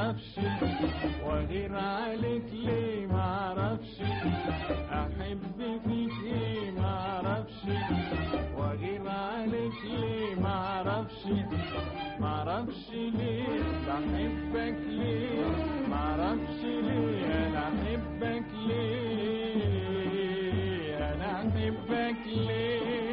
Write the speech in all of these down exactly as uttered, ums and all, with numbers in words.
معرفش واغير عليك ليه معرفش احب فيك ايه معرفش واغير عليك ليه معرفش معرفش ليه بحبك ليه معرفش ليه انا احبك ليه انا احبك ليه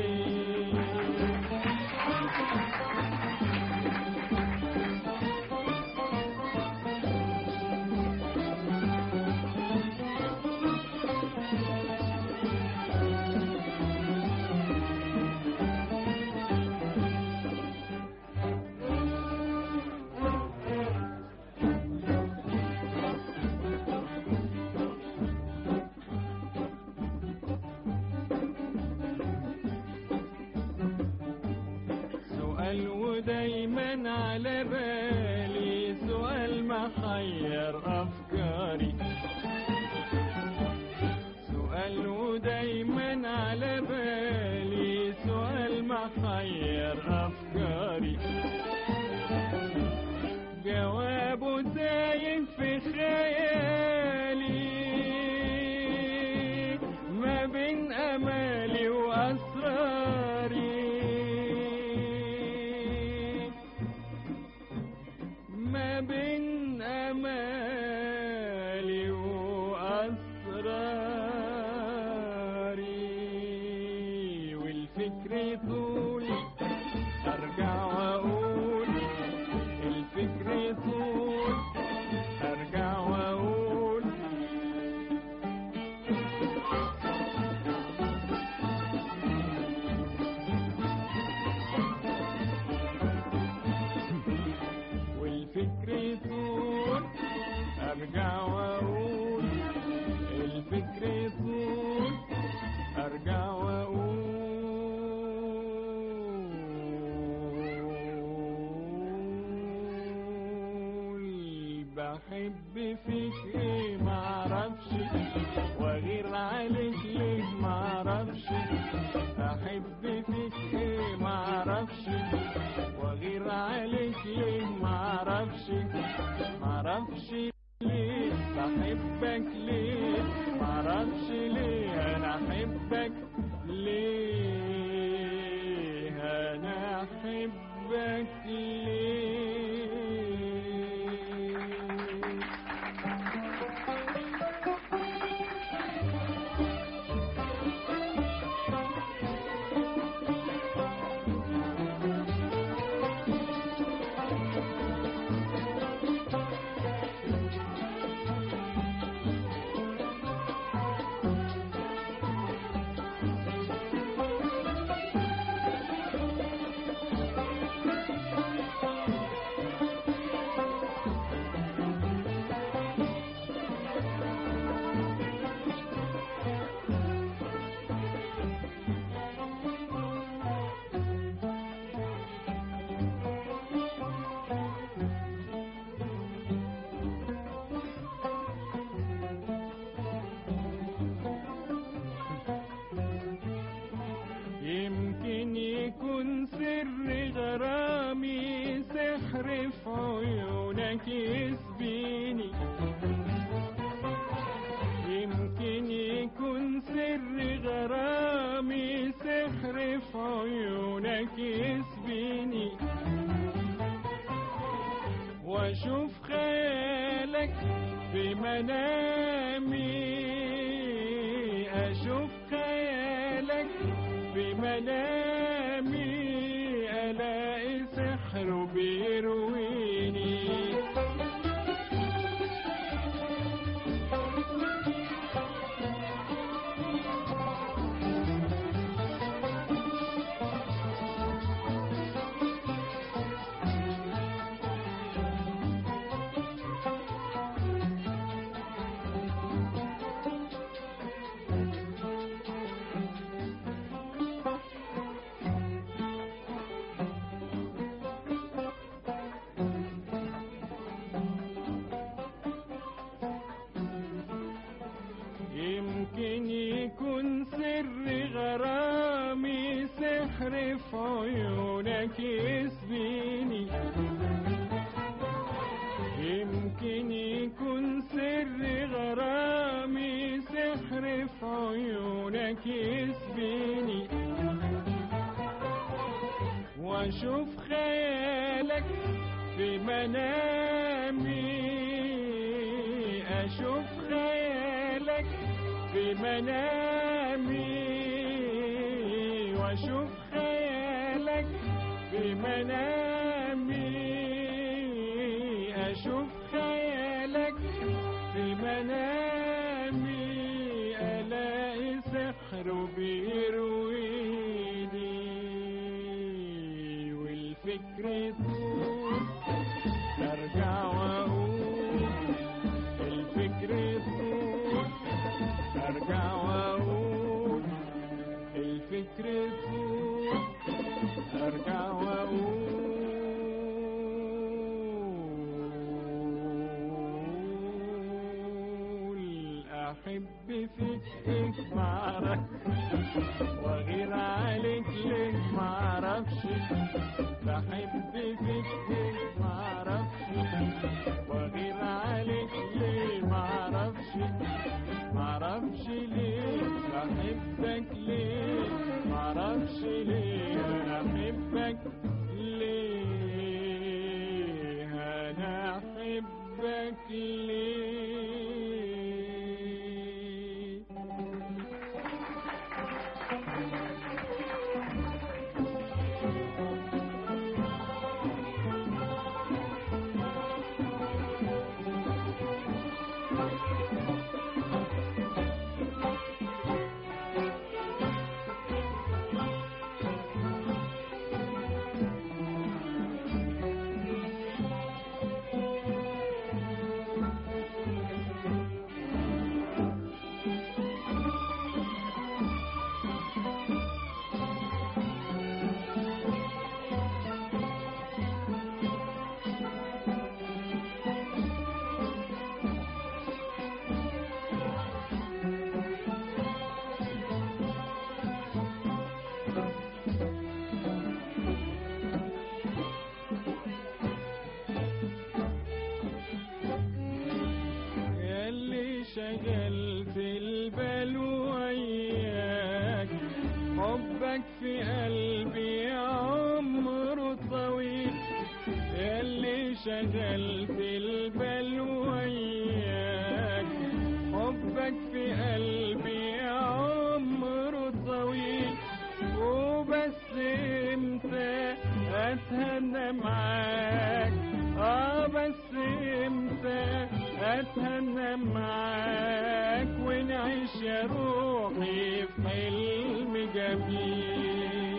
سؤال ودايما على بالي سؤال محير أفكاري سؤال ودايما على بالي سؤال محير أفكاري جوابه دايم في خيالي ما بين أمالي وأسراري ما بين أمالي وأسراري والفكر طول أرجع وأقول الفكر طول أرجع وأقول والفكر طول أرجع وأقول الفكر طول أرجع وأقول بحب فيك ايه معرفش واغير عليك ليه معرفش احب فيك ايه معرفش واغير عليك ليه معرفش معرفش ليه بحبك ليه معرفش ليه انا احبك ليه انا احبك ليه يمكن يكون سر غرامي سحر في عيونك يسبيني يمكن يكون سر غرامي سحر في عيونك يسبيني واشوف خيالك في منامي اشوف خيالك في منامي ألاقي سحر بيرويني يمكن يكون سر غرامي سحر في عيونك يسبيني حبك يسبيني واشوف خيالك في منامي، اشوف خيالك في منامي، واشوف خيالك في منامي، اشوف خيالك في منامي، الاقي سحره بيرويني والفكر يطول ارجع واقول، الفكر يطول ارجع واقول، الفكر يطول ارجع واقول، احب فيك ايه معرفش واغير عليك ليه معرفش، بحب فيك ايه معرفش واغير عليك ليه معرفش، معرفش ليه بحبك ليه معرفش ليه انا احبك ليه انا احبك ليه. شغلت البال وياك حبك في قلبي عمره طويل، ياللي شغلت البال وياك حبك في قلبي عمره طويل، وبس امتى اتهنى معاك، اه بس امتى اتهنى معاك ونعيش يا روحي في حلم جميل.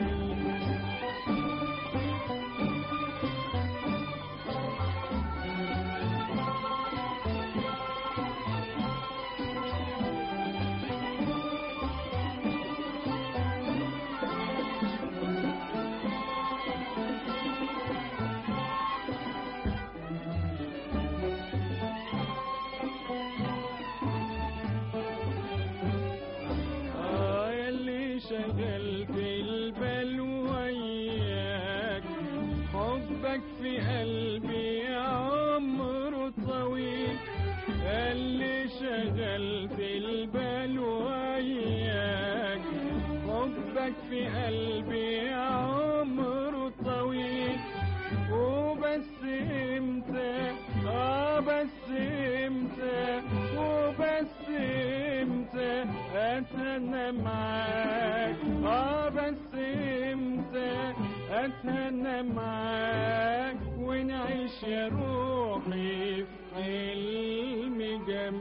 شغلت البال وياك حبك في قلبي عمره طويل، اللي شغلت البال وياك حبك في قلبي عمره طويل، وبس امتى اه بس امتى وبس امتى اتهنى معاك، اه بس امتى اتهنى معاك ونعيش يا روحي في حلم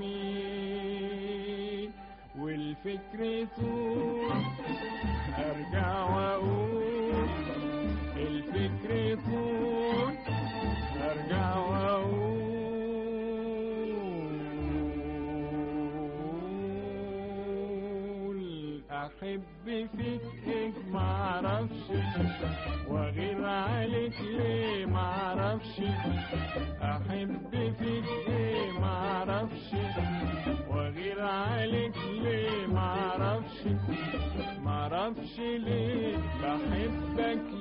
جميل، والفكر يطول ارجع واقول، الفكر يطول ارجع واقول، احب فيك ايه معرفش واغير عليك ليه معرفش، احب فيك ايه معرفش واغير عليك ليه معرفش، معرفش ليه بحبك